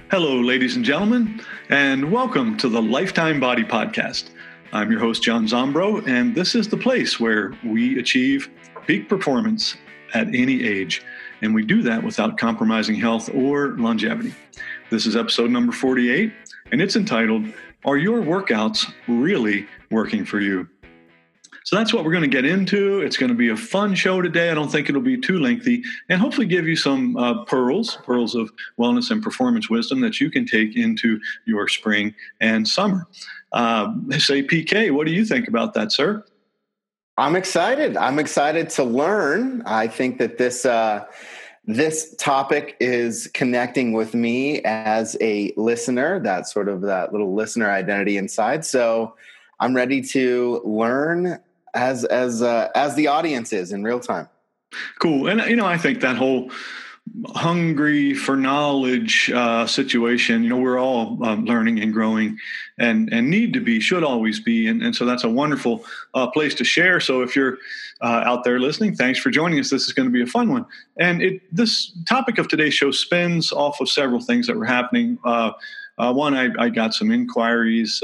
Hello, ladies and gentlemen, and welcome to the Lifetime Body Podcast. I'm your host, John Zombro, and this is the place where we achieve peak performance at any age, and we do that without compromising health or longevity. This is episode number 48, and it's entitled, Are Your Workouts Really Working for You? So that's what we're going to get into. It's going to be a fun show today. I don't think it'll be too lengthy, and hopefully give you some pearls of wellness and performance wisdom that you can take into your spring and summer. Say, PK, what do you think about that, sir? I'm excited. I'm excited to learn. I think that this topic is connecting with me as a listener, that little listener identity inside. So I'm ready to learn as the audience is in real time. Cool. And, I think that whole hungry for knowledge situation, we're all learning and growing and need to be, should always be. And so that's a wonderful place to share. So if you're out there listening, thanks for joining us. This is going to be a fun one. And this topic of today's show spins off of several things that were happening. One, I got some inquiries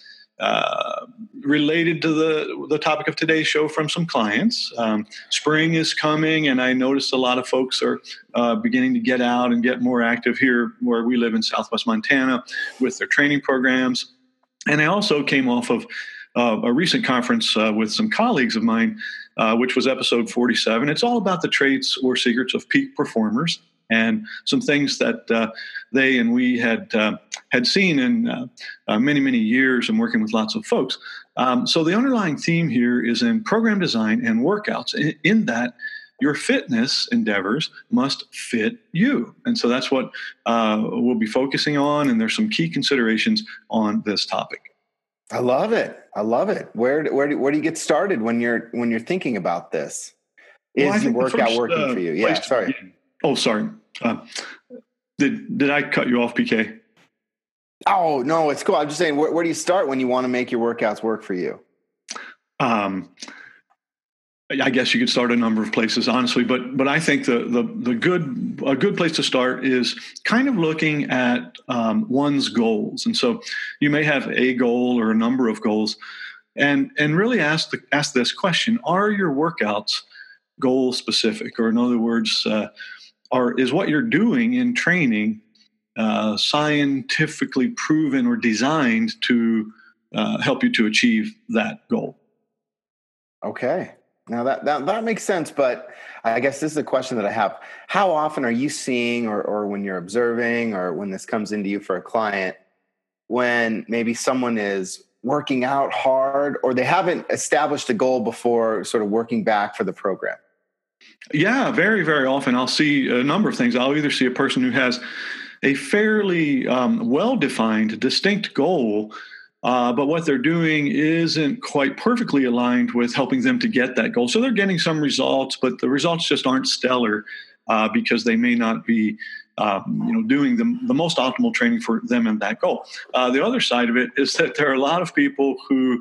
related to the topic of today's show from some clients. Spring is coming, and I noticed a lot of folks are beginning to get out and get more active here where we live in Southwest Montana with their training programs. And I also came off of a recent conference with some colleagues of mine, which was episode 47. It's all about the traits or secrets of peak performers and some things that they and we had seen in many, many years and working with lots of folks. So the underlying theme here is in program design and workouts, in that your fitness endeavors must fit you. And so that's what we'll be focusing on, and there's some key considerations on this topic. I love it. Where do you get started when you're thinking about this? Is your workout working for you? Yeah, sorry. Oh, sorry. Did I cut you off, PK? Oh, no, it's cool. I'm just saying, where do you start when you want to make your workouts work for you? I guess you could start a number of places, honestly, but I think a good place to start is kind of looking at one's goals. And so you may have a goal or a number of goals, and really ask this question: Are your workouts goal specific? Or in other words, is what you're doing in training scientifically proven or designed to help you to achieve that goal? Okay. Now that makes sense, but I guess this is a question that I have. How often are you seeing, or when you're observing, or when this comes into you for a client, when maybe someone is working out hard or they haven't established a goal before sort of working back for the program? Yeah, very, very often I'll see a number of things. I'll either see a person who has a fairly well-defined, distinct goal, but what they're doing isn't quite perfectly aligned with helping them to get that goal. So they're getting some results, but the results just aren't stellar because they may not be doing the most optimal training for them and that goal. The other side of it is that there are a lot of people who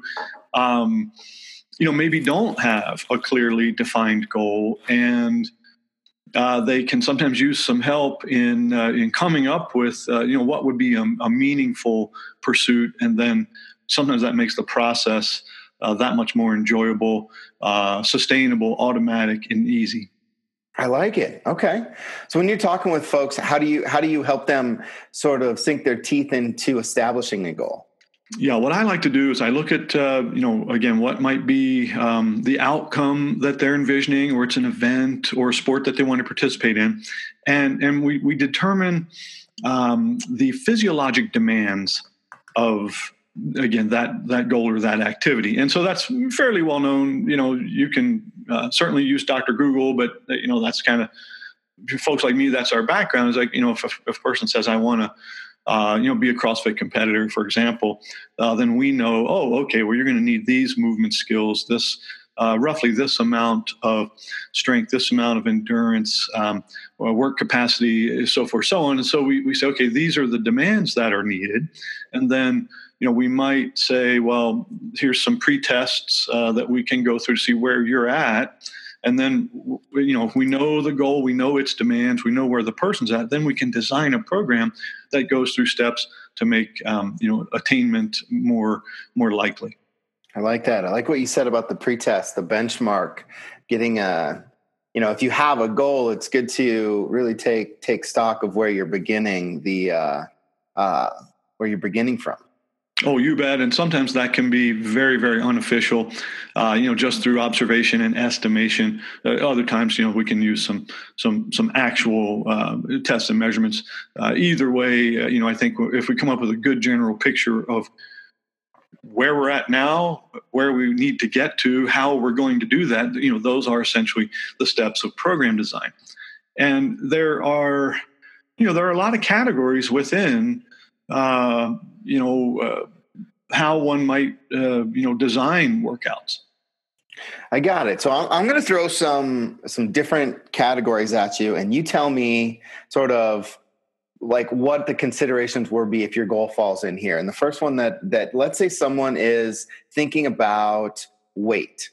maybe don't have a clearly defined goal, and they can sometimes use some help in coming up with what would be a meaningful pursuit, and then sometimes that makes the process that much more enjoyable, sustainable, automatic, and easy. I like it. Okay, so when you're talking with folks, how do you help them sort of sink their teeth into establishing a goal? Yeah, what I like to do is I look at, again, what might be the outcome that they're envisioning, or it's an event or a sport that they want to participate in. And we determine the physiologic demands of, again, that goal or that activity. And so that's fairly well known. You can certainly use Dr. Google, but, that's kind of, folks like me, that's our background. Is like, if a person says, I want to, be a CrossFit competitor, for example, then we know, you're going to need these movement skills, this roughly this amount of strength, this amount of endurance, work capacity, so forth, so on. And so we say, okay, these are the demands that are needed. And then, we might say, well, here's some pre-tests that we can go through to see where you're at. And then, if we know the goal, we know its demands, we know where the person's at, then we can design a program that goes through steps to make, attainment more likely. I like that. I like what you said about the pretest, the benchmark, getting if you have a goal, it's good to really take stock of where you're beginning from. Oh, you bet. And sometimes that can be very, very unofficial, just through observation and estimation. Other times, we can use some actual tests and measurements. Either way, I think if we come up with a good general picture of where we're at now, where we need to get to, how we're going to do that, those are essentially the steps of program design. And there are a lot of categories within, how one might, design workouts. I got it. So I'm going to throw some different categories at you, and you tell me sort of like what the considerations would be if your goal falls in here. And the first one that let's say someone is thinking about weight.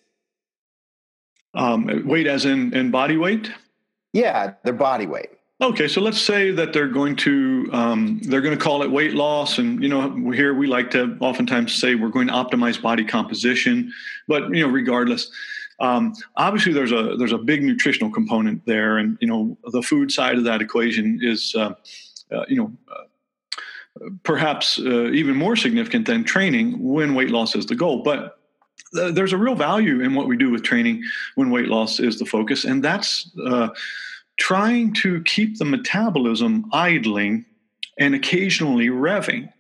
Weight as in body weight? Yeah, their body weight. Okay, so let's say that they're going to call it weight loss, and here we like to oftentimes say we're going to optimize body composition, but regardless, obviously there's a big nutritional component there, and the food side of that equation is perhaps even more significant than training when weight loss is the goal, but there's a real value in what we do with training when weight loss is the focus, and that's trying to keep the metabolism idling and occasionally revving.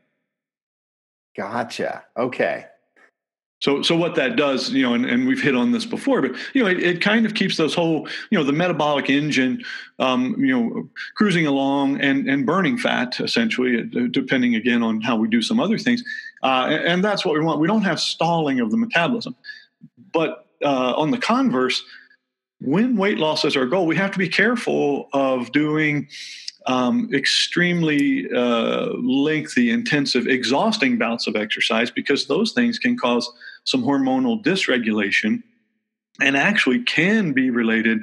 Gotcha. Okay. So what that does, and we've hit on this before, but it kind of keeps those whole, the metabolic engine, cruising along and burning fat, essentially, depending again on how we do some other things, and that's what we want. We don't have stalling of the metabolism, but on the converse, when weight loss is our goal, we have to be careful of doing extremely lengthy, intensive, exhausting bouts of exercise, because those things can cause some hormonal dysregulation and actually can be related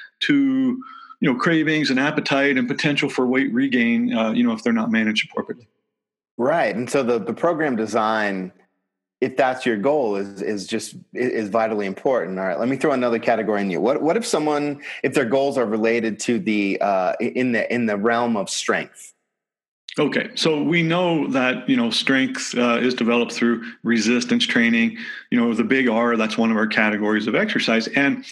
to, cravings and appetite and potential for weight regain, if they're not managed appropriately. Right. And so the program design, if that's your goal, is vitally important. All right, let me throw another category in you. What if their goals are related to the in the realm of strength? Okay, so we know that strength is developed through resistance training. The big R, that's one of our categories of exercise. And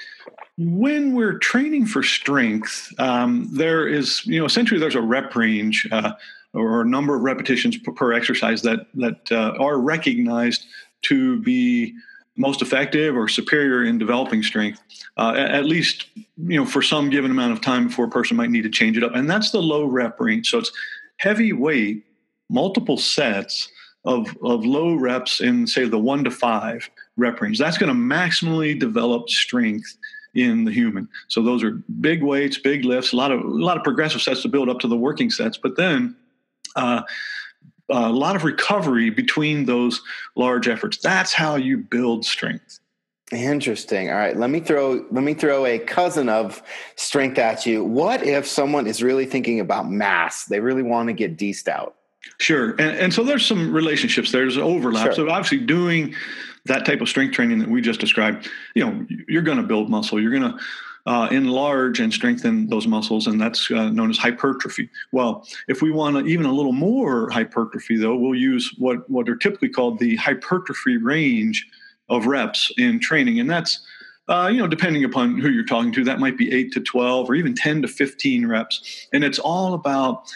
when we're training for strength, there is essentially there's a rep range or a number of repetitions per exercise that are recognized to be most effective or superior in developing strength, at least for some given amount of time before a person might need to change it up. And that's the low rep range. So it's heavy weight, multiple sets of low reps in, say, the 1 to 5 rep range. That's going to maximally develop strength in the human. So those are big weights, big lifts, a lot of progressive sets to build up to the working sets, but then a lot of recovery between those large efforts. That's how you build strength. Interesting. All right. Let me throw a cousin of strength at you. What if someone is really thinking about mass? They really want to get deced out. Sure. And so there's some relationships. There's overlap. Sure. So obviously doing that type of strength training that we just described, you're going to build muscle. You're going to enlarge and strengthen those muscles, and that's known as hypertrophy. Well, if we want even a little more hypertrophy, though, we'll use what are typically called the hypertrophy range of reps in training. And that's, depending upon who you're talking to, that might be 8 to 12 or even 10 to 15 reps. And it's all about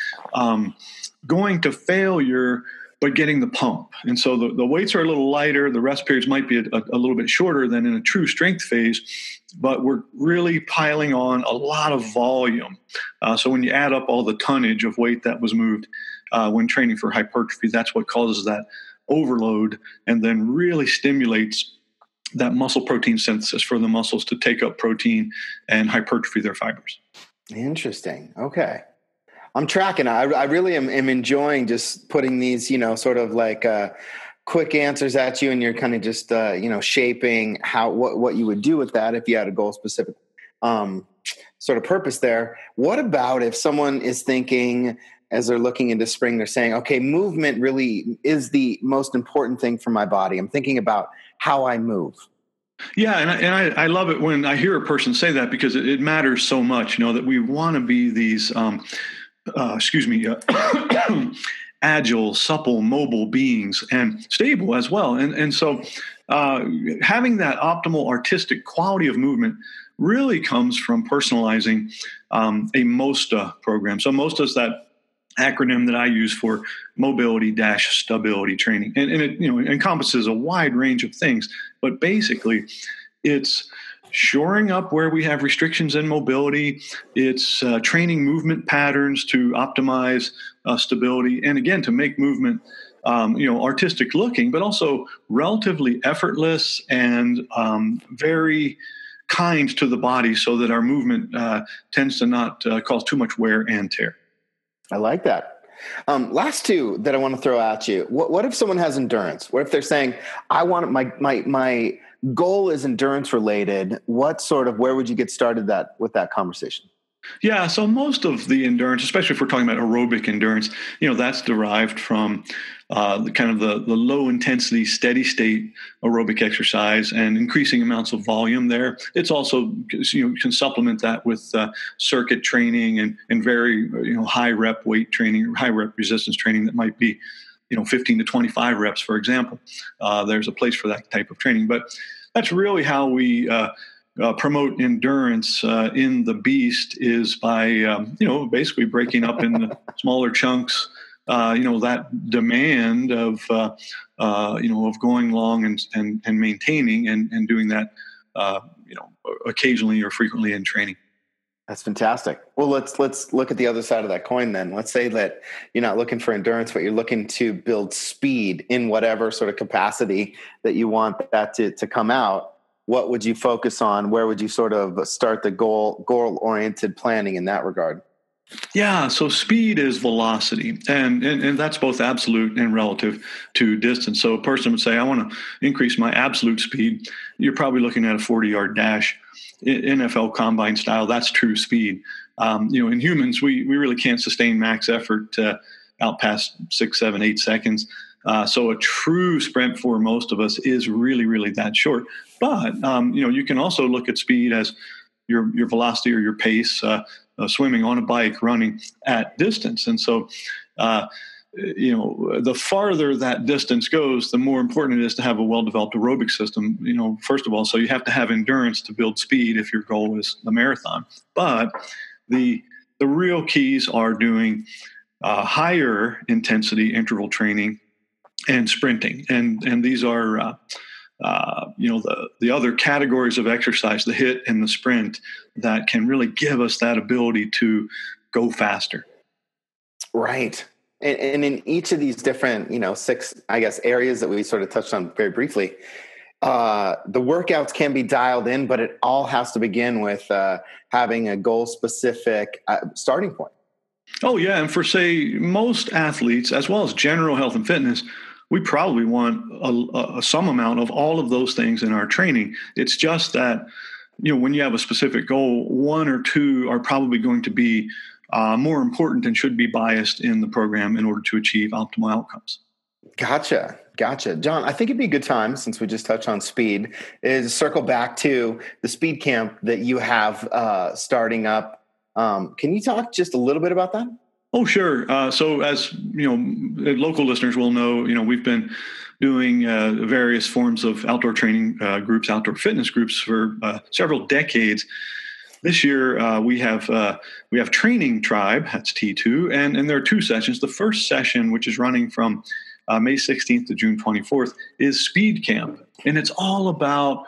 going to failure, but getting the pump. And so the weights are a little lighter. The rest periods might be a little bit shorter than in a true strength phase, but we're really piling on a lot of volume. So when you add up all the tonnage of weight that was moved when training for hypertrophy, that's what causes that overload and then really stimulates that muscle protein synthesis for the muscles to take up protein and hypertrophy their fibers. Interesting. Okay. I'm tracking. I really am enjoying just putting these, sort of like quick answers at you, and you're kind of just shaping what you would do with that if you had a goal specific sort of purpose there. What about if someone is thinking, as they're looking into spring, they're saying, okay, movement really is the most important thing for my body. I'm thinking about how I move. Yeah, and I love it when I hear a person say that, because it matters so much, that we want to be these, agile, supple, mobile beings, and stable as well. And so having that optimal artistic quality of movement really comes from personalizing a MOSTA program. So MOSTA is that acronym that I use for mobility-stability training. And it encompasses a wide range of things, but basically it's shoring up where we have restrictions in mobility. It's training movement patterns to optimize stability, and again, to make movement artistic looking, but also relatively effortless and very kind to the body, so that our movement tends to not cause too much wear and tear. I like that. Last two that I want to throw at you. What if someone has endurance? What if they're saying, I want my goal is endurance related? Where would you get started with that conversation? Yeah, so most of the endurance, especially if we're talking about aerobic endurance, that's derived from the low intensity, steady state aerobic exercise and increasing amounts of volume there. It's also, you can supplement that with circuit training and very high rep weight training, high rep resistance training that might be 15 to 25 reps, for example. There's a place for that type of training, but that's really how we promote endurance in the beast, is by basically breaking up into smaller chunks. That demand of going long and maintaining and doing that occasionally or frequently in training. That's fantastic. Well, let's look at the other side of that coin then. Let's say that you're not looking for endurance, but you're looking to build speed in whatever sort of capacity that you want that to come out. What would you focus on? Where would you sort of start the goal-oriented planning in that regard? Yeah, so speed is velocity, and that's both absolute and relative to distance. So a person would say, I want to increase my absolute speed. You're probably looking at a 40-yard dash, NFL combine style. That's true speed. In humans, we really can't sustain max effort out past 6, 7, 8 seconds. So a true sprint for most of us is really, really that short. But you can also look at speed as your velocity or your pace, swimming, on a bike, running at distance. And so, the farther that distance goes, the more important it is to have a well-developed aerobic system. First of all, so you have to have endurance to build speed if your goal is the marathon. But the real keys are doing higher intensity interval training and sprinting, and these are the other categories of exercise, the HIIT and the sprint, that can really give us that ability to go faster. Right. And in each of these different, 6, I guess, areas that we sort of touched on very briefly, the workouts can be dialed in, but it all has to begin with having a goal-specific starting point. Oh, yeah. And for, say, most athletes, as well as general health and fitness, we probably want some amount of all of those things in our training. It's just that, when you have a specific goal, 1 or 2 are probably going to be more important and should be biased in the program in order to achieve optimal outcomes. Gotcha. John, I think it'd be a good time, since we just touched on speed, is circle back to the speed camp that you have starting up. Can you talk just a little bit about that? Oh, sure. So as local listeners will know, we've been doing various forms of outdoor training groups, outdoor fitness groups for several decades. This year we have Training Tribe, that's T2, and there are 2 sessions. The first session, which is running from May 16th to June 24th, is Speed Camp, and it's all about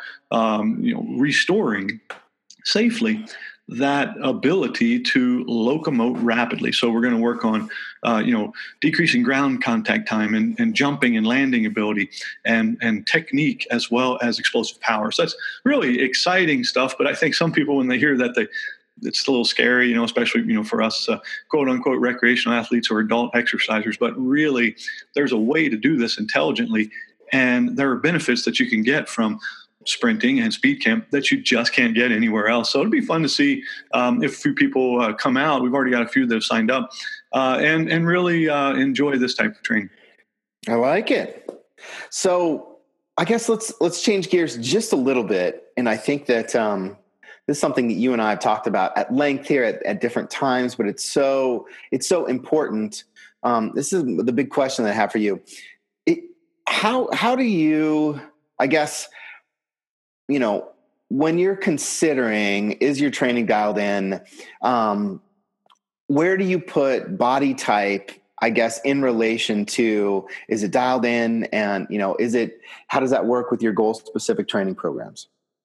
restoring safely that ability to locomote rapidly. So we're going to work on, decreasing ground contact time and jumping and landing ability and technique, as well as explosive power. So that's really exciting stuff. But I think some people, when they hear that, it's a little scary, especially, for us, quote unquote, recreational athletes or adult exercisers. But really, there's a way to do this intelligently And there are benefits that you can get from sprinting and speed camp that you just can't get anywhere else. So it'd be fun to see if a few people come out. We've already got a few that have signed up and really enjoy this type of training. I like it. So I guess let's change gears just a little bit. And I think that this is something that you and I have talked about at length here at different times, but it's so important. This is the big question that I have for you. How do you, I guess, when you're considering, is your training dialed in? Where do you put body type, I guess, in relation to, is it dialed in? And, how does that work with your goal specific training programs?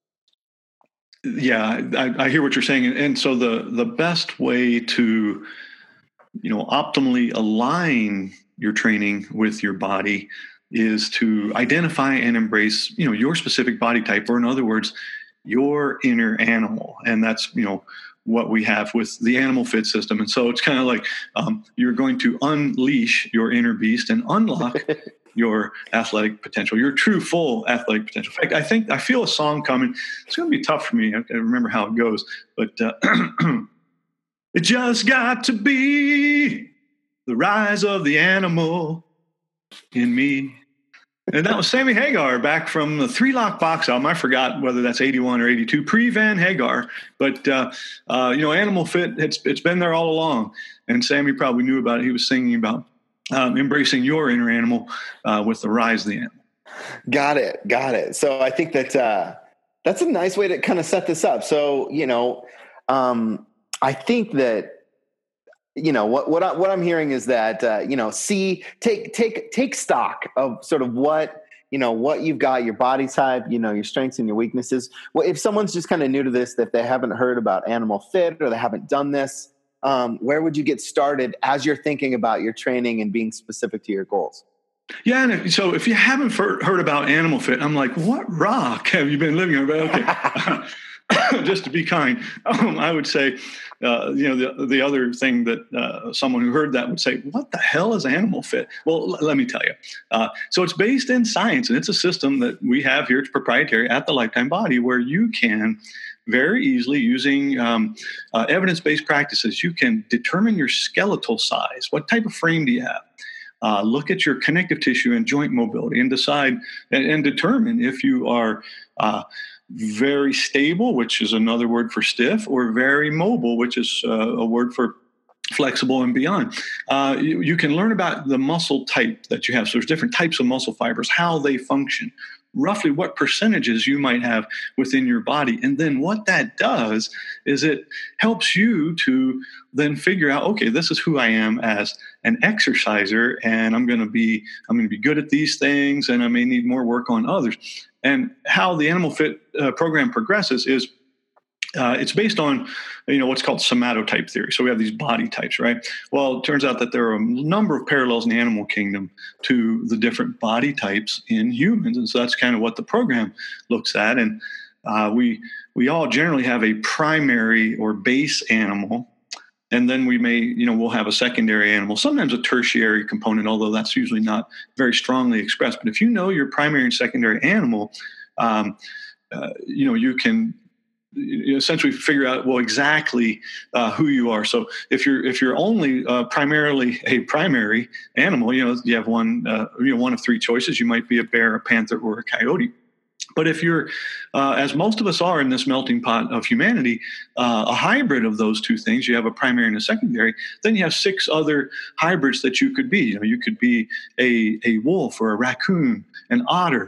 Yeah, I hear what you're saying. And so the best way to, optimally align your training with your body is to identify and embrace, your specific body type, or in other words, your inner animal. And that's, what we have with the Animal Fit system. And so it's kind of like you're going to unleash your inner beast and unlock your athletic potential, your true full athletic potential. In fact, I feel a song coming. It's going to be tough for me. I remember how it goes, but it just got to be the rise of the animal in me. And that was Sammy Hagar back from the Three Lock Box album. I forgot whether that's 81 or 82, pre-Van Hagar. But, Animal Fit, it's been there all along. And Sammy probably knew about it. He was singing about embracing your inner animal with the rise of the animal. Got it. So I think that that's a nice way to kind of set this up. So, I think that, what I'm hearing is that, take stock of sort of what you've got, your body type, your strengths and your weaknesses. Well, if someone's just kind of new to this, if they haven't heard about Animal Fit or they haven't done this, where would you get started as you're thinking about your training and being specific to your goals? Yeah. And so if you haven't heard about Animal Fit, I'm like, what rock have you been living on? Okay. Just to be kind, I would say, the other thing that someone who heard that would say, what the hell is Animal Fit? Well, let me tell you. So it's based in science, and it's a system that we have here. It's proprietary at the Lifetime Body, where you can very easily, using evidence-based practices, you can determine your skeletal size. What type of frame do you have? Look at your connective tissue and joint mobility and decide and determine if you are very stable, which is another word for stiff, or very mobile, which is a word for flexible and beyond. You can learn about the muscle type that you have. So there's different types of muscle fibers, how they function, roughly what percentages you might have within your body. And then what that does is it helps you to then figure out, okay, this is who I am as an exerciser, and I'm going to be good at these things, and I may need more work on others. And how the Animal Fit program progresses is it's based on, what's called somatotype theory. So we have these body types, right? Well, it turns out that there are a number of parallels in the animal kingdom to the different body types in humans. And so that's kind of what the program looks at. And we all generally have a primary or base animal. And then we may, we'll have a secondary animal, sometimes a tertiary component, although that's usually not very strongly expressed. But if you know your primary and secondary animal, you can essentially figure out, well, exactly who you are. So if you're only primarily a primary animal, you have one of three choices. You might be a bear, a panther, or a coyote. But if you're, as most of us are in this melting pot of humanity, a hybrid of those two things, you have a primary and a secondary, then you have six other hybrids that you could be. You could be a wolf or a raccoon, an otter,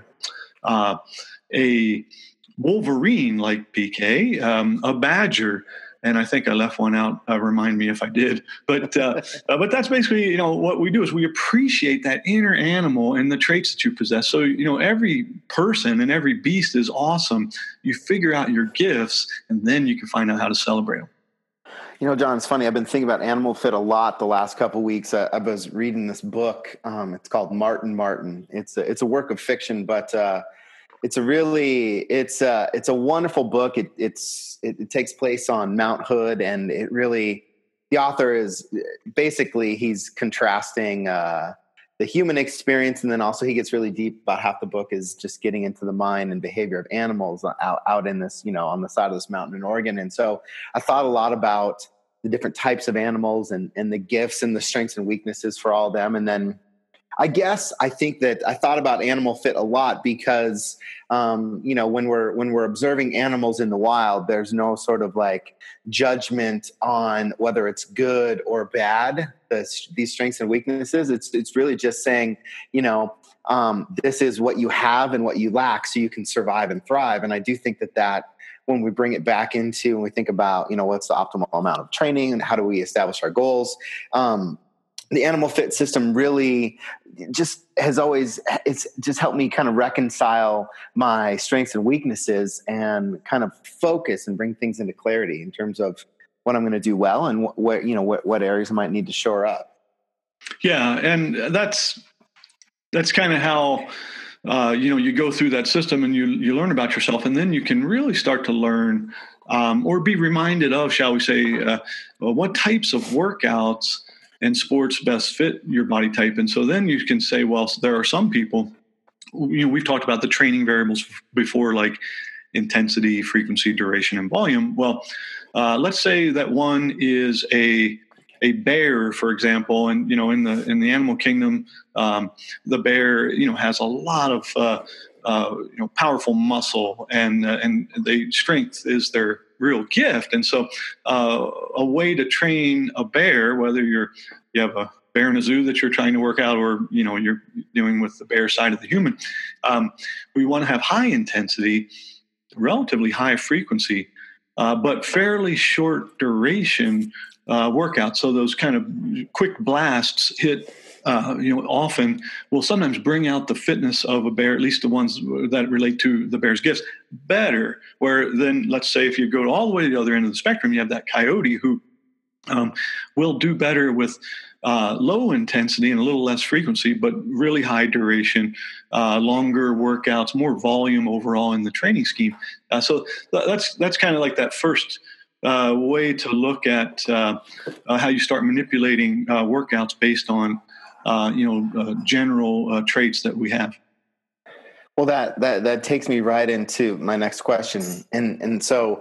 a wolverine like PK, a badger, and I think I left one out. Remind me if I did. But that's basically, what we do is we appreciate that inner animal and the traits that you possess. So, every person and every beast is awesome. You figure out your gifts, and then you can find out how to celebrate them. John, it's funny. I've been thinking about Animal Fit a lot the last couple of weeks. I was reading this book. It's called Martin. It's a work of fiction, but it's a wonderful book. It takes place on Mount Hood, and the author is basically, he's contrasting the human experience, and then also he gets really deep. About half the book is just getting into the mind and behavior of animals out in this, on the side of this mountain in Oregon. And so I thought a lot about the different types of animals and the gifts and the strengths and weaknesses for all of them. And then I think that I thought about Animal Fit a lot because, when we're observing animals in the wild, there's no sort of like judgment on whether it's good or bad, these strengths and weaknesses. It's really just saying, this is what you have and what you lack so you can survive and thrive. And I do think that when we bring it back into, and we think about, what's the optimal amount of training and how do we establish our goals, the Animal Fit system really just it's just helped me kind of reconcile my strengths and weaknesses and kind of focus and bring things into clarity in terms of what I'm going to do well and what areas I might need to shore up. Yeah. And that's kind of how, you go through that system and you learn about yourself, and then you can really start to learn or be reminded of, shall we say, what types of workouts and sports best fit your body type. And so then you can say, well, there are some people, we've talked about the training variables before, like intensity, frequency, duration, and volume. Well, let's say that one is a bear, for example, and in the animal kingdom, the bear has a lot of powerful muscle, and the strength is their real gift. And so a way to train a bear, whether you have a bear in a zoo that you're trying to work out, or you're dealing with the bear side of the human, we want to have high intensity, relatively high frequency, but fairly short duration workouts. So those kind of quick blasts hit often will sometimes bring out the fitness of a bear, at least the ones that relate to the bear's gifts, better. Where then, let's say, if you go all the way to the other end of the spectrum, you have that coyote who will do better with low intensity and a little less frequency, but really high duration, longer workouts, more volume overall in the training scheme. So that's kind of like that first way to look at how you start manipulating workouts based on general traits that we have. Well, that takes me right into my next question, and so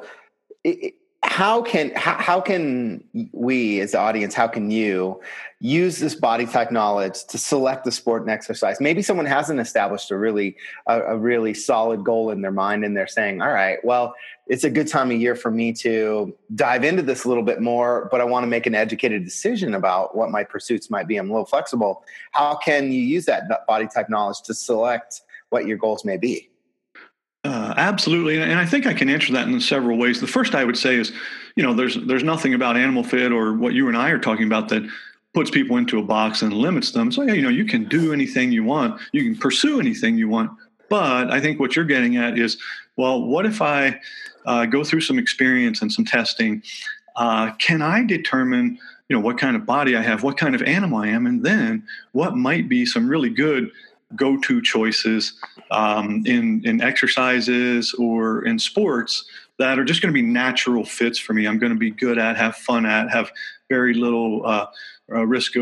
how can we as the audience, how can you use this body type knowledge to select the sport and exercise? Maybe someone hasn't established a really solid goal in their mind, and they're saying, all right, well, it's a good time of year for me to dive into this a little bit more, but I want to make an educated decision about what my pursuits might be. I'm a little flexible. How can you use that body type knowledge to select what your goals may be? Absolutely. And I think I can answer that in several ways. The first I would say is, there's nothing about Animal Fit or what you and I are talking about that puts people into a box and limits them. So, you can do anything you want. You can pursue anything you want. But I think what you're getting at is, well, what if I go through some experience and some testing? Can I determine, what kind of body I have, what kind of animal I am, and then what might be some really good go-to choices in exercises or in sports that are just going to be natural fits for me. I'm going to be good at, have fun at, have very little risk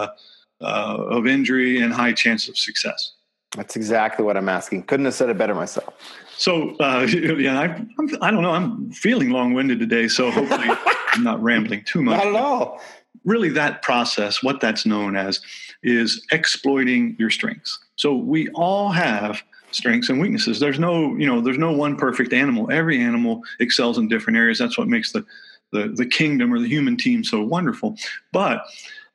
of injury and high chance of success. That's exactly what I'm asking. Couldn't have said it better myself. So, I don't know. I'm feeling long-winded today, so hopefully I'm not rambling too much. Not at all. Really, that process, what that's known as, is exploiting your strengths. So we all have strengths and weaknesses. There's no one perfect animal. Every animal excels in different areas. That's what makes the kingdom or the human team so wonderful. But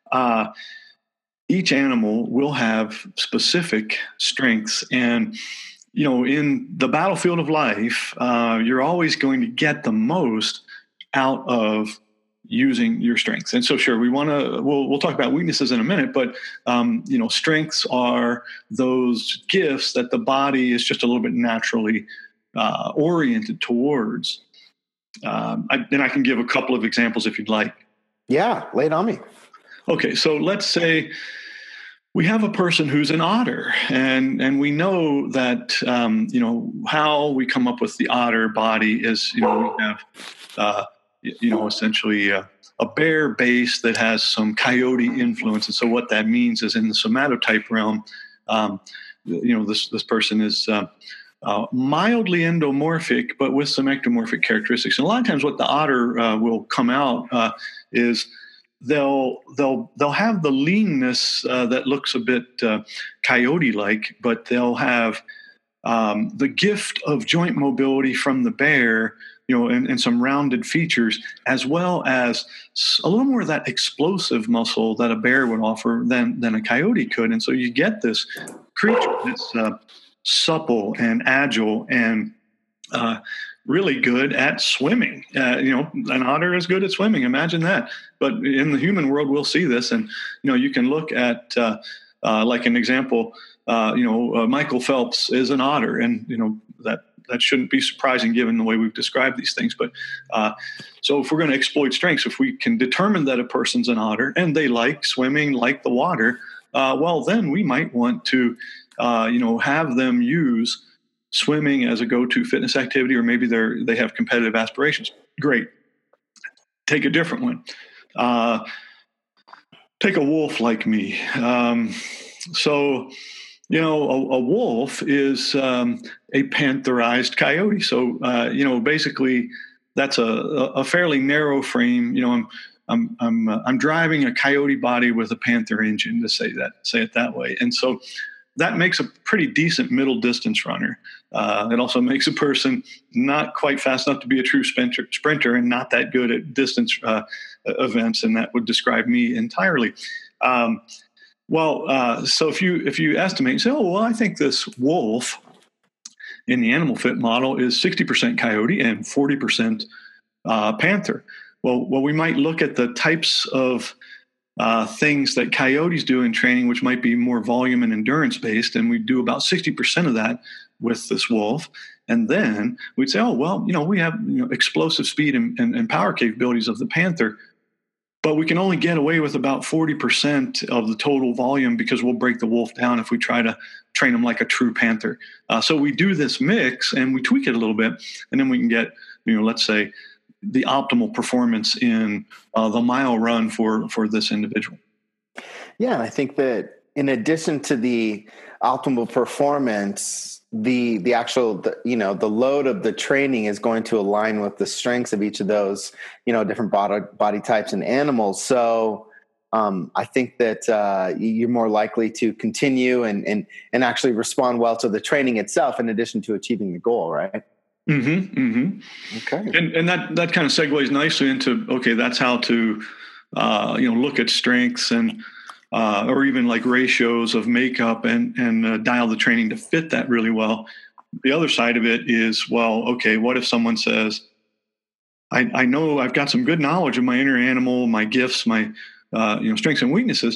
each animal will have specific strengths, and in the battlefield of life, you're always going to get the most out of using your strengths. And so, sure, we'll talk about weaknesses in a minute, but strengths are those gifts that the body is just a little bit naturally oriented towards. And I can give a couple of examples if you'd like. Yeah, lay it on me. Okay, so let's say we have a person who's an otter, and we know that how we come up with the otter body is we have essentially a a bear base that has some coyote influence. And so what that means is in the somatotype realm, this person is mildly endomorphic, but with some ectomorphic characteristics. And a lot of times what the otter will come out is they'll have the leanness that looks a bit coyote-like, but they'll have the gift of joint mobility from the bear, and some rounded features, as well as a little more of that explosive muscle that a bear would offer than a coyote could. And so you get this creature that's supple and agile and really good at swimming. An otter is good at swimming. Imagine that. But in the human world, we'll see this. And, you can look at, like an example, Michael Phelps is an otter. And, that shouldn't be surprising given the way we've described these things. But so if we're going to exploit strengths, if we can determine that a person's an otter and they like swimming, like the water, well, then we might want to, have them use swimming as a go-to fitness activity, or maybe they have competitive aspirations. Great. Take a different one. Take a wolf like me. A wolf is a pantherized coyote. So, basically that's a fairly narrow frame. I'm driving a coyote body with a panther engine, to say it that way. And so that makes a pretty decent middle distance runner. It also makes a person not quite fast enough to be a true sprinter and not that good at distance events. And that would describe me entirely. So if you estimate and say, I think this wolf in the Animal Fit model is 60% coyote and 40% panther. Well, we might look at the types of things that coyotes do in training, which might be more volume and endurance based, and we do about 60% of that with this wolf. And then we'd say, we have explosive speed and power capabilities of the panther. But we can only get away with about 40% of the total volume because we'll break the wolf down if we try to train him like a true panther. So we do this mix and we tweak it a little bit, and then we can get, let's say, the optimal performance in the mile run for this individual. Yeah, and I think that in addition to the optimal performance, the actual the load of the training is going to align with the strengths of each of those different body types and animals. So I think that you're more likely to continue and actually respond well to the training itself, in addition to achieving the goal, right? Mm-hmm. Mm-hmm. Okay. And that kind of segues nicely into, that's how to look at strengths and or even like ratios of makeup and dial the training to fit that really well. The other side of it is, what if someone says, I know I've got some good knowledge of my inner animal, my gifts, my strengths and weaknesses,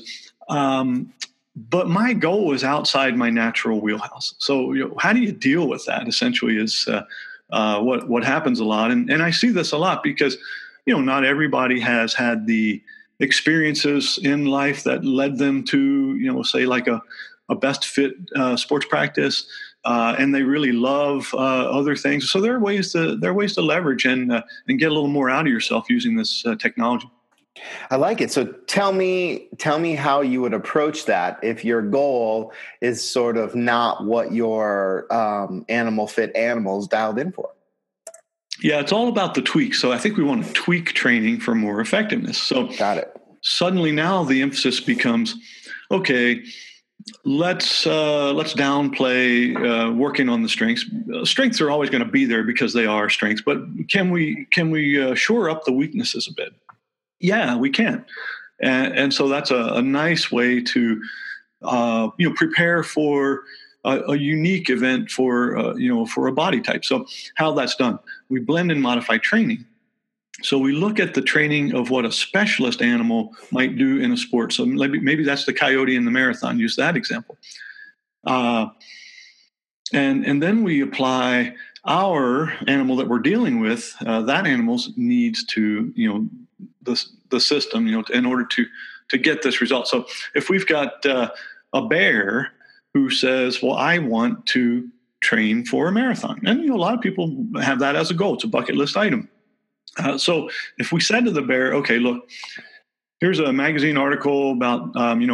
but my goal is outside my natural wheelhouse. So how do you deal with that? Essentially, is what happens a lot, and I see this a lot because not everybody has had the experiences in life that led them to, say like a best fit sports practice, and they really love other things. So there are ways to leverage and get a little more out of yourself using this technology. I like it. So tell me how you would approach that if your goal is sort of not what your Animal Fit animals dialed in for. Yeah, it's all about the tweak. So I think we want to tweak training for more effectiveness. So got it. Suddenly now the emphasis becomes, okay, let's downplay working on the strengths. Strengths are always going to be there because they are strengths, but can we shore up the weaknesses a bit? Yeah, we can. And so that's a nice way to prepare for a unique event for a body type. So how that's done, we blend and modify training. So we look at the training of what a specialist animal might do in a sport. So maybe that's the coyote in the marathon. Use that example. And then we apply our animal that we're dealing with, that animal's needs to, the system, in order to get this result. So if we've got a bear who says, well, I want to train for a marathon. And, a lot of people have that as a goal. It's a bucket list item. So if we said to the bear, okay, look, here's a magazine article about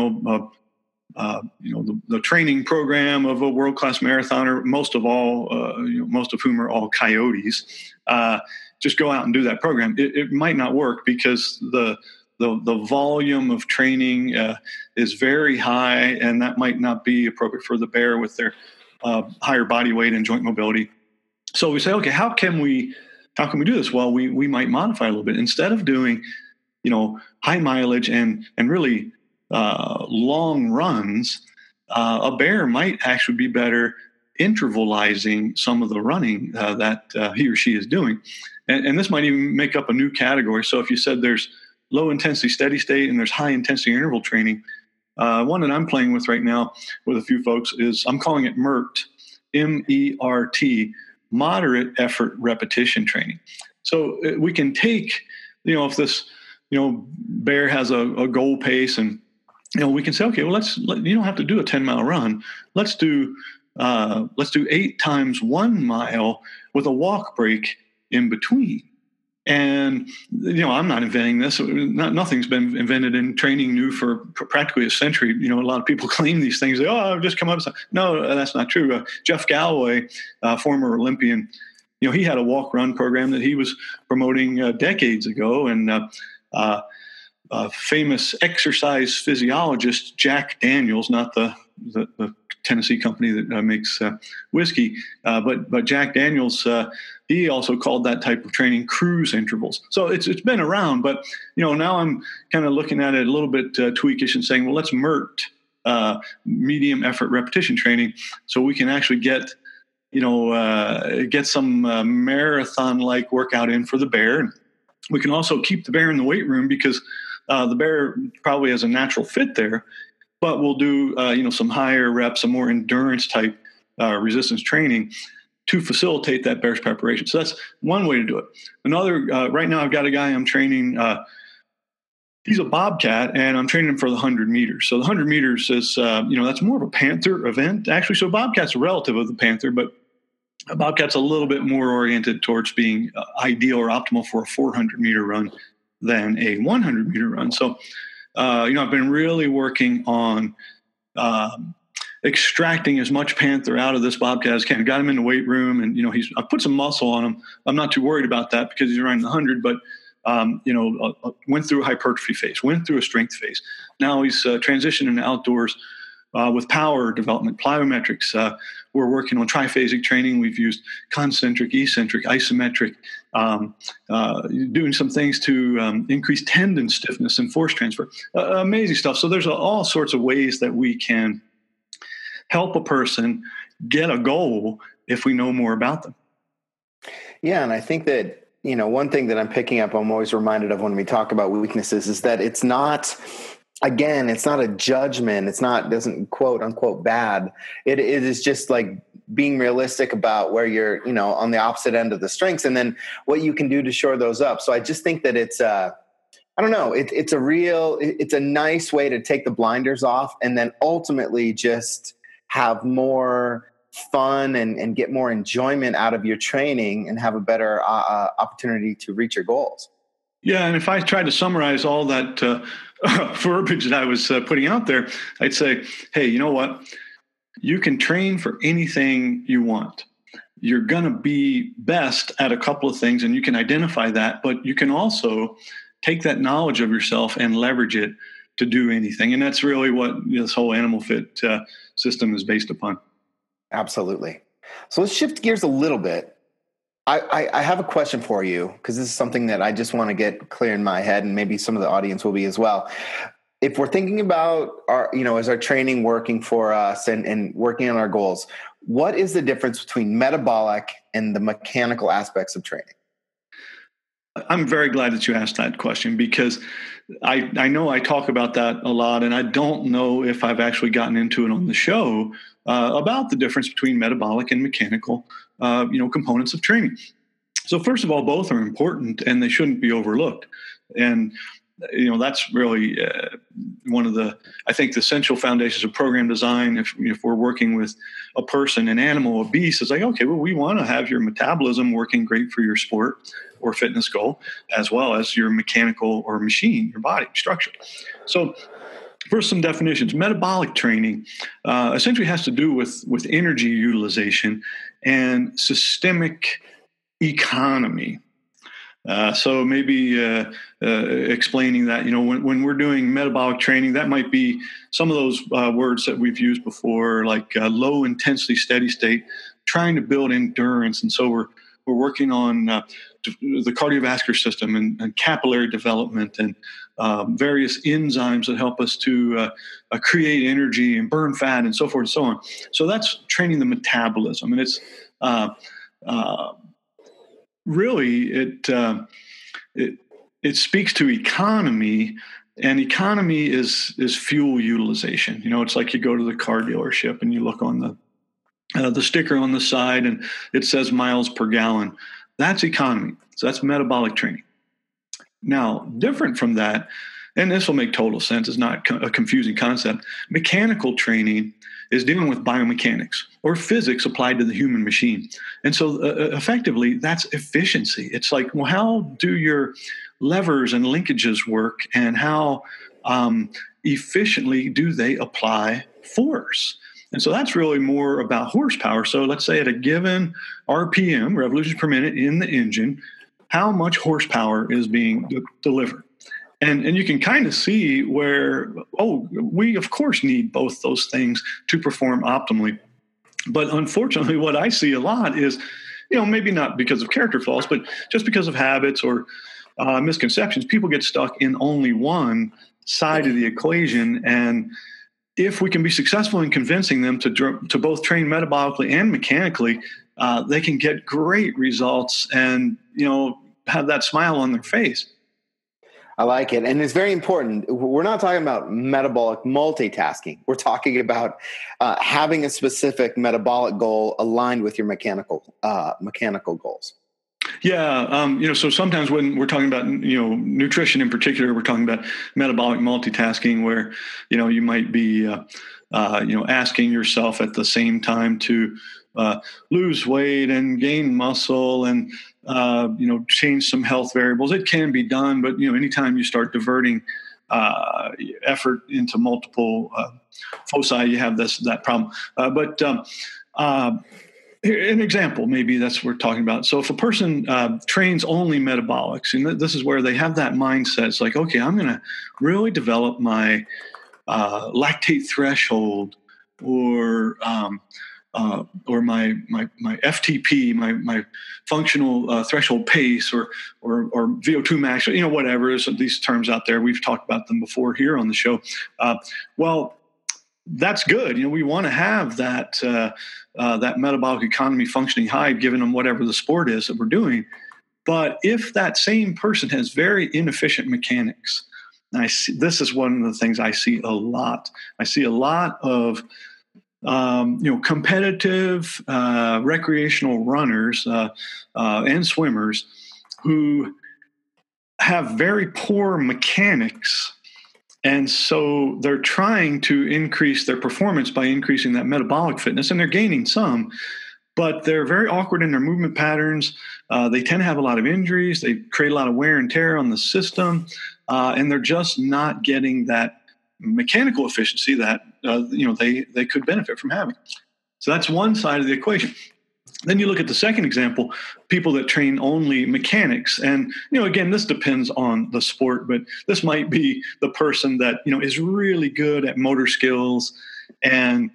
the training program of a world-class marathoner, most of whom are all coyotes. Just go out and do that program. It might not work because the volume of training is very high, and that might not be appropriate for the bear with their higher body weight and joint mobility. So we say, okay, how can we do this? Well, we might modify a little bit. Instead of doing, high mileage and really long runs, a bear might actually be better intervalizing some of the running that he or she is doing. And this might even make up a new category. So if you said there's low intensity steady state and there's high intensity interval training, one that I'm playing with right now with a few folks is, I'm calling it MERT, MERT, moderate effort repetition training. So we can take, if this, bear has a goal pace, and, we can say, okay, well, you don't have to do a 10-mile run. Let's do 8 times 1 mile with a walk break in between. And, I'm not inventing this. Nothing's been invented in training new for practically a century. A lot of people claim these things. I've just come up with something. No, that's not true. Jeff Galloway, former Olympian, he had a walk-run program that he was promoting decades ago. And famous exercise physiologist Jack Daniels, not the Tennessee company that makes whiskey, but Jack Daniels, he also called that type of training cruise intervals. So it's been around, but now I'm kind of looking at it a little bit tweakish and saying, well, let's MERT, medium effort repetition training, so we can actually get some marathon-like workout in for the bear. And we can also keep the bear in the weight room because the bear probably has a natural fit there, but we'll do some higher reps, some more endurance type resistance training to facilitate that bear's preparation. So that's one way to do it. Another, right now I've got a guy I'm training. He's a bobcat, and I'm training him for the 100 meters. So the 100 meters is, that's more of a panther event, actually. So bobcat's a relative of the panther, but a bobcat's a little bit more oriented towards being ideal or optimal for a 400-meter run than a 100-meter run. So, I've been really working on extracting as much panther out of this bobcat as I can. Got him in the weight room, and I put some muscle on him. I'm not too worried about that because he's running the 100, but went through a hypertrophy phase, went through a strength phase. Now he's transitioning outdoors with power development, plyometrics. We're working on triphasic training. We've used concentric, eccentric, isometric, doing some things to increase tendon stiffness and force transfer. Amazing stuff. So there's all sorts of ways that we can help a person get a goal if we know more about them. Yeah, and I think that, one thing that I'm picking up, I'm always reminded of when we talk about weaknesses, is that it's not a judgment. Doesn't quote unquote bad. It is just like being realistic about where you're, on the opposite end of the strengths, and then what you can do to shore those up. So I just think that it's it's a nice way to take the blinders off, and then ultimately just have more fun and get more enjoyment out of your training and have a better opportunity to reach your goals. Yeah, and if I tried to summarize all that verbiage that I was putting out there, I'd say, hey, you know what? You can train for anything you want. You're going to be best at a couple of things, and you can identify that, but you can also take that knowledge of yourself and leverage it to do anything. And that's really what this whole Animal Fit system is based upon. Absolutely. So let's shift gears a little bit. I have a question for you, because this is something that I just want to get clear in my head, and maybe some of the audience will be as well. If we're thinking about is our training working for us and working on our goals, what is the difference between metabolic and the mechanical aspects of training? I'm very glad that you asked that question, because I know I talk about that a lot, and I don't know if I've actually gotten into it on the show about the difference between metabolic and mechanical, components of training. So first of all, both are important, and they shouldn't be overlooked. And that's really one of the essential foundations of program design. If we're working with a person, an animal, a beast, it's like, okay, well, we want to have your metabolism working great for your sport. or fitness goal, as well as your mechanical or machine, your body structure. So first, some definitions. Metabolic training essentially has to do with energy utilization and systemic economy. So maybe explaining that, when we're doing metabolic training, that might be some of those words that we've used before, like low intensity, steady state, trying to build endurance. And so we're working on the cardiovascular system and capillary development and various enzymes that help us to create energy and burn fat and so forth and so on. So that's training the metabolism. And it's really, it speaks to economy, and economy is fuel utilization. It's like you go to the car dealership and you look on the sticker on the side and it says miles per gallon. That's economy. So that's metabolic training. Now, different from that, and this will make total sense, it's not a confusing concept. Mechanical training is dealing with biomechanics or physics applied to the human machine. And so effectively, that's efficiency. It's like, well, how do your levers and linkages work, and how efficiently do they apply force? And so that's really more about horsepower. So let's say at a given RPM, revolutions per minute in the engine, how much horsepower is being delivered. And you can kind of see where, we of course need both those things to perform optimally. But unfortunately, what I see a lot is, maybe not because of character flaws, but just because of habits or misconceptions, people get stuck in only one side of the equation. And if we can be successful in convincing them to both train metabolically and mechanically, they can get great results and, have that smile on their face. I like it. And it's very important. We're not talking about metabolic multitasking. We're talking about having a specific metabolic goal aligned with your mechanical goals. Yeah. So sometimes when we're talking about, nutrition in particular, we're talking about metabolic multitasking where, you might be, asking yourself at the same time to lose weight and gain muscle and, change some health variables. It can be done, but, anytime you start diverting effort into multiple foci, you have that problem. An example, maybe that's what we're talking about. So if a person trains only metabolics, and this is where they have that mindset, it's like, okay, I'm going to really develop my lactate threshold or my FTP, my functional threshold pace, or VO2 max, whatever. There's these terms out there. We've talked about them before here on the show. Well, that's good. We want to have that metabolic economy functioning high, given them whatever the sport is that we're doing. But if that same person has very inefficient mechanics, and this is one of the things I see a lot. I see a lot of competitive recreational runners and swimmers who have very poor mechanics. And so they're trying to increase their performance by increasing that metabolic fitness, and they're gaining some, but they're very awkward in their movement patterns. They tend to have a lot of injuries. They create a lot of wear and tear on the system, and they're just not getting that mechanical efficiency that they could benefit from having. So that's one side of the equation. Then you look at the second example, people that train only mechanics. And, again, this depends on the sport, but this might be the person that, is really good at motor skills and,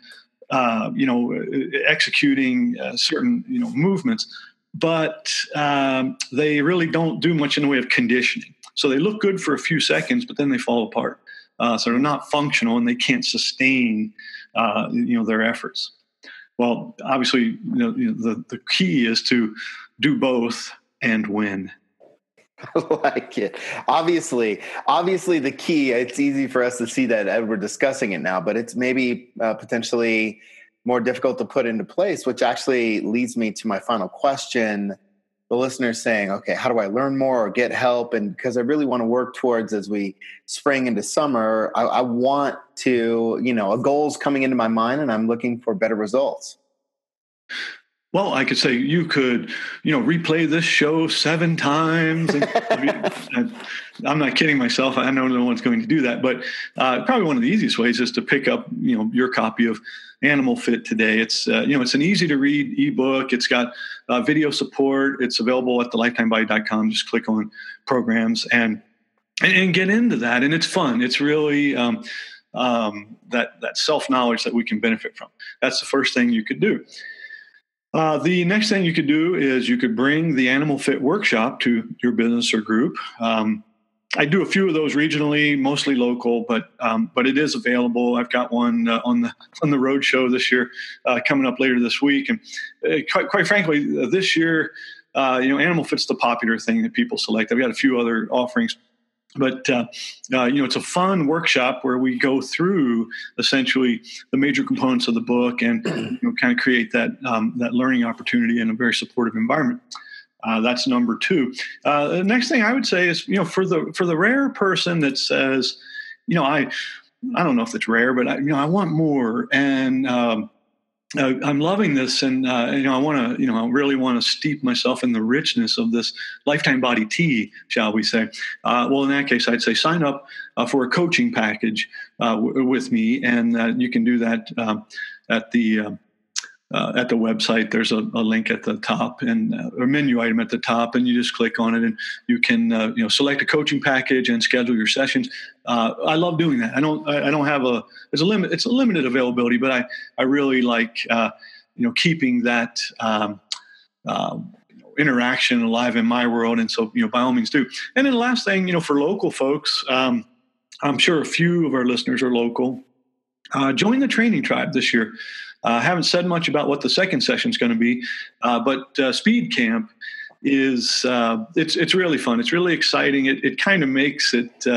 executing certain, movements, but they really don't do much in the way of conditioning. So they look good for a few seconds, but then they fall apart. So they're not functional and they can't sustain, their efforts. Well, obviously, the key is to do both and win. I like it. Obviously, the key, it's easy for us to see that as we're discussing it now, but it's maybe potentially more difficult to put into place, which actually leads me to my final question. The listener's saying, okay, how do I learn more or get help? And because I really want to work towards, as we spring into summer, I want to, a goal's coming into my mind and I'm looking for better results. Well, I could say you could, replay this show 7 times. And, I'm not kidding myself. I know no one's going to do that, but probably one of the easiest ways is to pick up, your copy of Animal Fit today. It's, it's an easy to read ebook. It's got video support. It's available at thelifetimebody.com. Just click on programs and get into that. And it's fun. It's really that self-knowledge that we can benefit from. That's the first thing you could do. The next thing you could do is you could bring the Animal Fit workshop to your business or group. I do a few of those regionally, mostly local, but it is available. I've got one on the road show this year coming up later this week, and quite frankly, this year, Animal Fit's the popular thing that people select. I've got a few other offerings. But, it's a fun workshop where we go through essentially the major components of the book and kind of create that learning opportunity in a very supportive environment. That's number 2. The next thing I would say is, for the rare person that says, I don't know if it's rare, but I want more. And I'm loving this, and I want to, I really want to steep myself in the richness of this Lifetime Body tea, shall we say? Well, in that case, I'd say sign up for a coaching package with me, and you can do that at the website. There's a link at the top and a menu item at the top, and you just click on it, and you can select a coaching package and schedule your sessions. I love doing that. I don't have it's a limited availability, but I really like keeping that interaction alive in my world, and so by all means do. And then the last thing, for local folks, I'm sure a few of our listeners are local. Join the training tribe this year. I haven't said much about what the second session is going to be, but Speed Camp is it's really fun. It's really exciting. It kind of makes it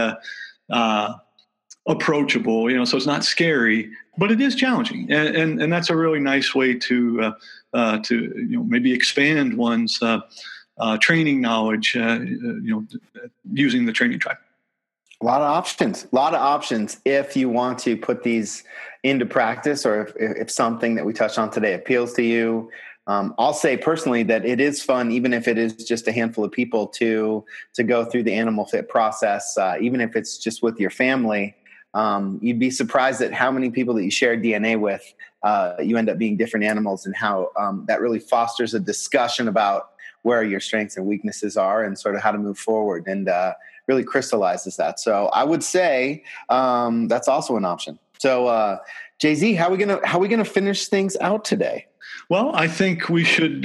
approachable, so it's not scary, but it is challenging, and that's a really nice way to maybe expand one's training knowledge, using the training tribe. A lot of options if you want to put these into practice, or if something that we touched on today appeals to you. I'll say personally that it is fun, even if it is just a handful of people to go through the Animal Fit process, even if it's just with your family. You'd be surprised at how many people that you share DNA with, you end up being different animals, and how that really fosters a discussion about where your strengths and weaknesses are and sort of how to move forward, and really crystallizes that. So I would say that's also an option. So Jay-Z, how are we gonna finish things out today? Well, I think we should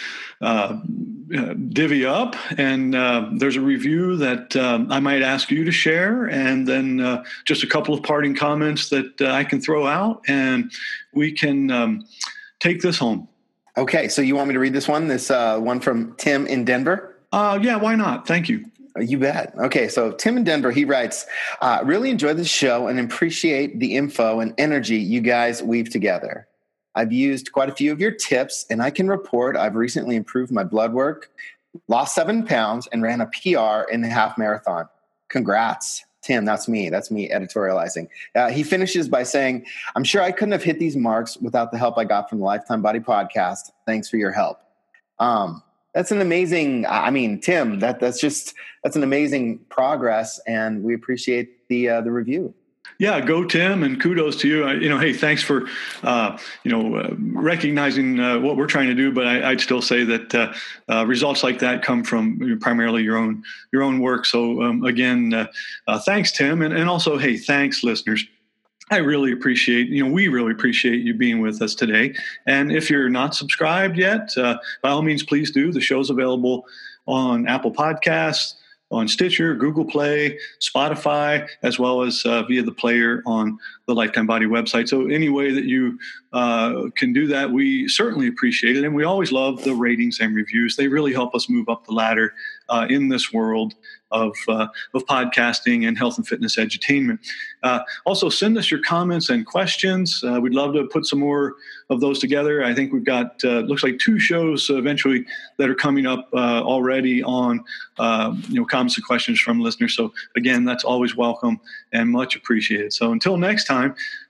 divvy up, and there's a review that I might ask you to share, and then just a couple of parting comments that I can throw out, and we can take this home. Okay, so you want me to read this one from Tim in Denver? Yeah, why not? Thank you. You bet. Okay, so Tim in Denver, he writes, really enjoy the show and appreciate the info and energy you guys weave together. I've used quite a few of your tips, and I can report I've recently improved my blood work, lost 7 pounds, and ran a PR in the half marathon. Congrats, Tim. That's me editorializing. He finishes by saying, I'm sure I couldn't have hit these marks without the help I got from the Lifetime Body podcast. Thanks for your help. That's an amazing, Tim, that's an amazing progress, and we appreciate the review. Yeah, go Tim, and kudos to you. Hey, thanks for recognizing what we're trying to do. But I'd still say that results like that come from primarily your own work. So again, thanks, Tim, and also, hey, thanks, listeners. I really appreciate, we really appreciate you being with us today. And if you're not subscribed yet, by all means, please do. The show's available on Apple Podcasts, on Stitcher, Google Play, Spotify, as well as via the player on the Lifetime Body website. So any way that you can do that, we certainly appreciate it. And we always love the ratings and reviews. They really help us move up the ladder in this world of podcasting and health and fitness edutainment. Also, send us your comments and questions. We'd love to put some more of those together. I think we've got, looks like 2 shows eventually that are coming up already on, comments and questions from listeners. So again, that's always welcome and much appreciated. So until next time,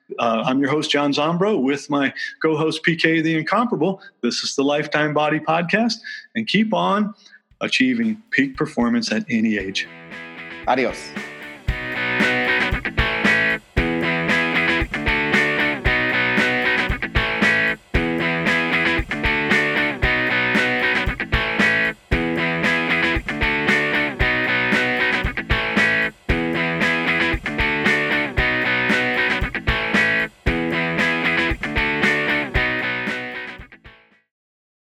I'm your host, John Zombro, with my co-host, PK the Incomparable. This is the Lifetime Body Podcast, and keep on achieving peak performance at any age. Adios.